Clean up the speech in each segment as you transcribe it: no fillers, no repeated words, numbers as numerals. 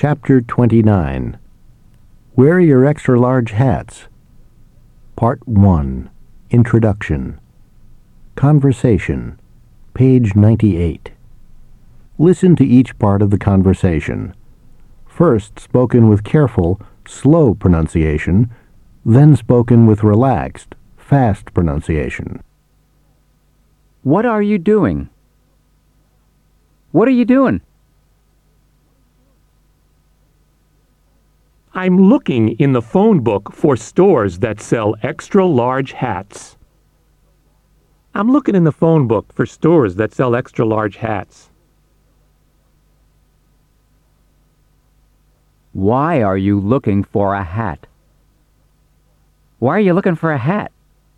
Chapter 29. Wear Your Extra Large Hats. Part 1. Introduction. Conversation. Page 98. Listen to each part of the conversation. First spoken with careful, slow pronunciation, then spoken with relaxed, fast pronunciation. What are you doing? What are you doing? I'm looking in the phone book for stores that sell extra large hats. I'm looking in the phone book for stores that sell extra large hats. Why are you looking for a hat? Why are you looking for a hat?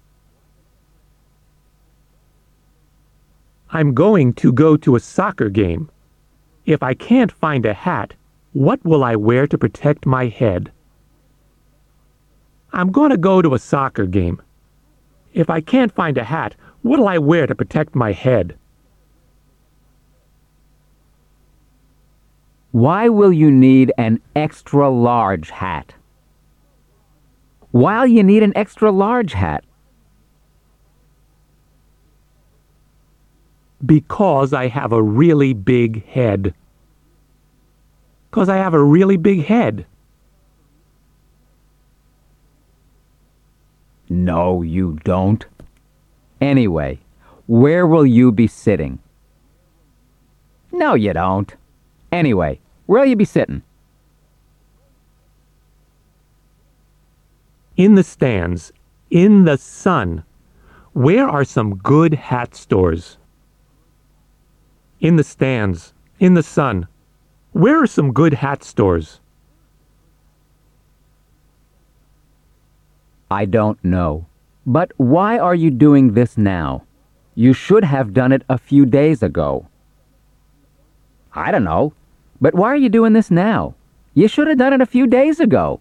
I'm going to go to a soccer game. If I can't find a hat, what will I wear to protect my head? I'm going to go to a soccer game. If I can't find a hat, what'll I wear to protect my head? Why will you need an extra large hat? Why'll you need an extra large hat? Because I have a really big head. Because I have a really big head. No, you don't. Anyway, where will you be sitting? No, you don't. Anyway, where'll you be sitting? In the stands, in the sun. Where are some good hat stores? In the stands, in the sun. Where are some good hat stores? I don't know. But why are you doing this now? You should have done it a few days ago. I don't know. But why are you doing this now? You should have done it a few days ago.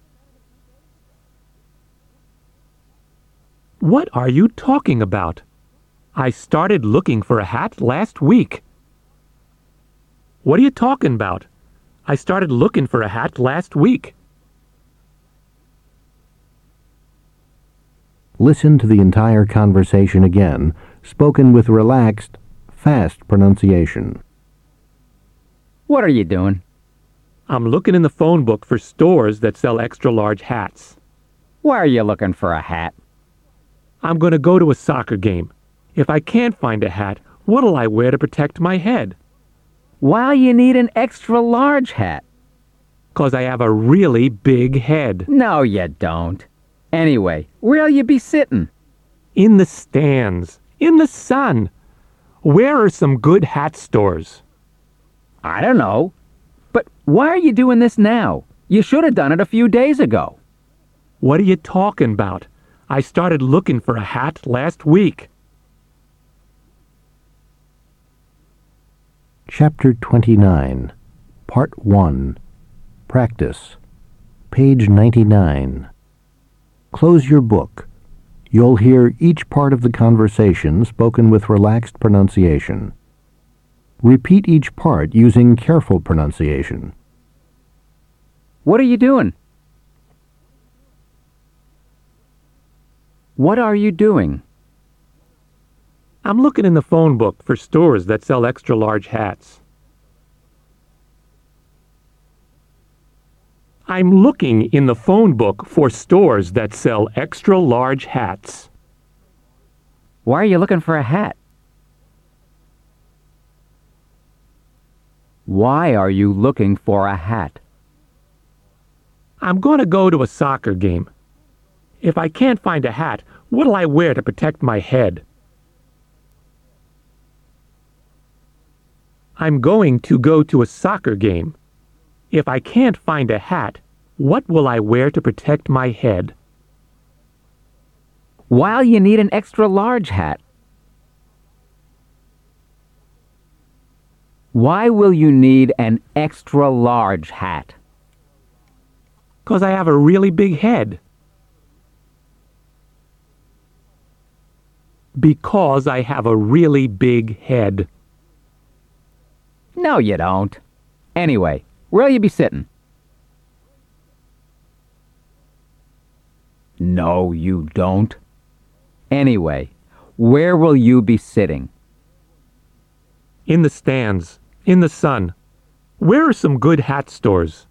What are you talking about? I started looking for a hat last week. What are you talking about? I started looking for a hat last week. Listen to the entire conversation again, spoken with relaxed, fast pronunciation. What are you doing? I'm looking in the phone book for stores that sell extra large hats. Why are you looking for a hat? I'm going to go to a soccer game. If I can't find a hat, what'll I wear to protect my head? Why'll you need an extra large hat? 'Cause I have a really big head. No, you don't. Anyway, where'll you be sitting? In the stands, in the sun. Where are some good hat stores? I don't know. But why are you doing this now? You should have done it a few days ago. What are you talking about? I started looking for a hat last week. Chapter 29. Part 1. Practice. Page 99. Close your book. You'll hear each part of the conversation spoken with relaxed pronunciation. Repeat each part using careful pronunciation. What are you doing? What are you doing? I'm looking in the phone book for stores that sell extra large hats. I'm looking in the phone book for stores that sell extra large hats. Why are you looking for a hat? Why are you looking for a hat? I'm going to go to a soccer game. If I can't find a hat, what'll I wear to protect my head? I'm going to go to a soccer game. If I can't find a hat, what will I wear to protect my head? Why'll you need an extra large hat? Why will you need an extra large hat? 'Cause I have a really big head. Because I have a really big head. No, you don't. Anyway, Where'll you be sitting? No, you don't. Anyway, where will you be sitting? In the stands, in the sun. Where are some good hat stores?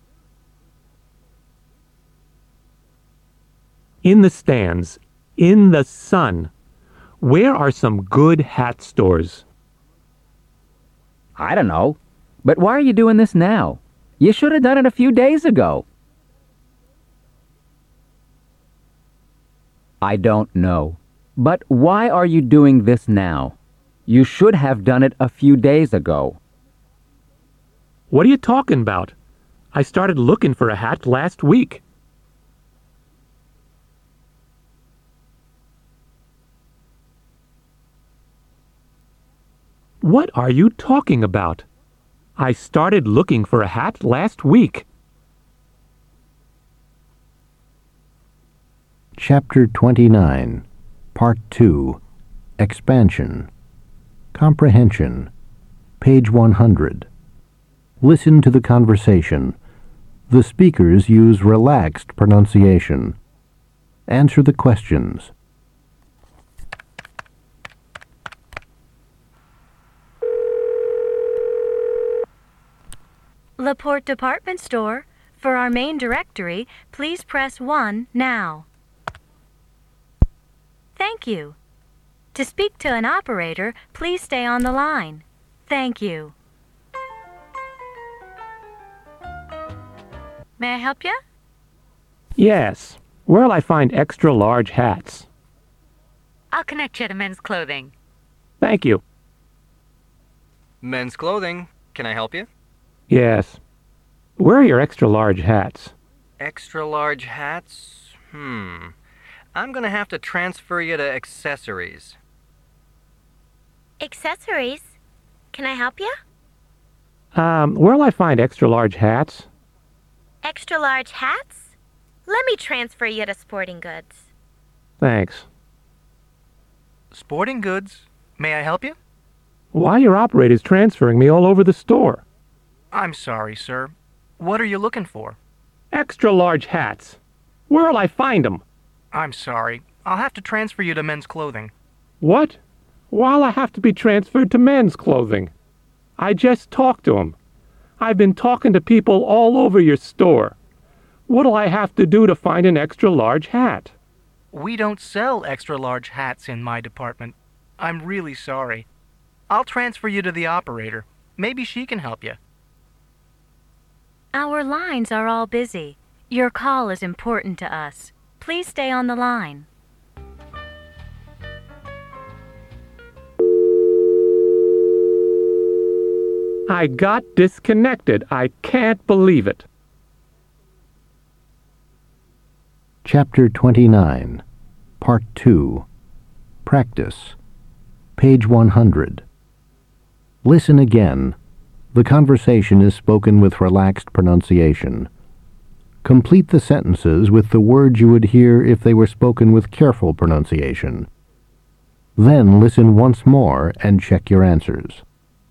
In the stands, in the sun. Where are some good hat stores? I don't know. But why are you doing this now? You should have done it a few days ago. I don't know. But why are you doing this now? You should have done it a few days ago. What are you talking about? I started looking for a hat last week. What are you talking about? I started looking for a hat last week. Chapter 29, Part 2, Expansion, Comprehension, page 100. Listen to the conversation. The speakers use relaxed pronunciation. Answer the questions. LaPorte Department Store. For our main directory, please press 1 now. Thank you. To speak to an operator, please stay on the line. Thank you. May I help you? Yes. Where'll I find extra large hats? I'll connect you to Men's Clothing. Thank you. Men's Clothing. Can I help you? Yes. Where are your extra large hats? Extra large hats? I'm gonna have to transfer you to accessories. Accessories? Can I help you? Where'll I find extra large hats? Extra large hats? Let me transfer you to Sporting Goods. Thanks. Sporting Goods. May I help you? Why are your operators transferring me all over the store? I'm sorry, sir. What are you looking for? Extra large hats. Where'll I find them? I'm sorry. I'll have to transfer you to Men's Clothing. What? Why'll I have to be transferred to Men's Clothing? I just talked to him. I've been talking to people all over your store. What'll I have to do to find an extra large hat? We don't sell extra large hats in my department. I'm really sorry. I'll transfer you to the operator. Maybe she can help you. Our lines are all busy. Your call is important to us. Please stay on the line. I got disconnected. I can't believe it. Chapter 29, Part 2, Practice, page 100. Listen again. The conversation is spoken with relaxed pronunciation. Complete the sentences with the words you would hear if they were spoken with careful pronunciation. Then listen once more and check your answers.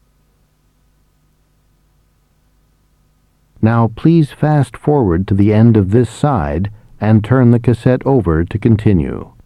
Now please fast forward to the end of this side and turn the cassette over to continue.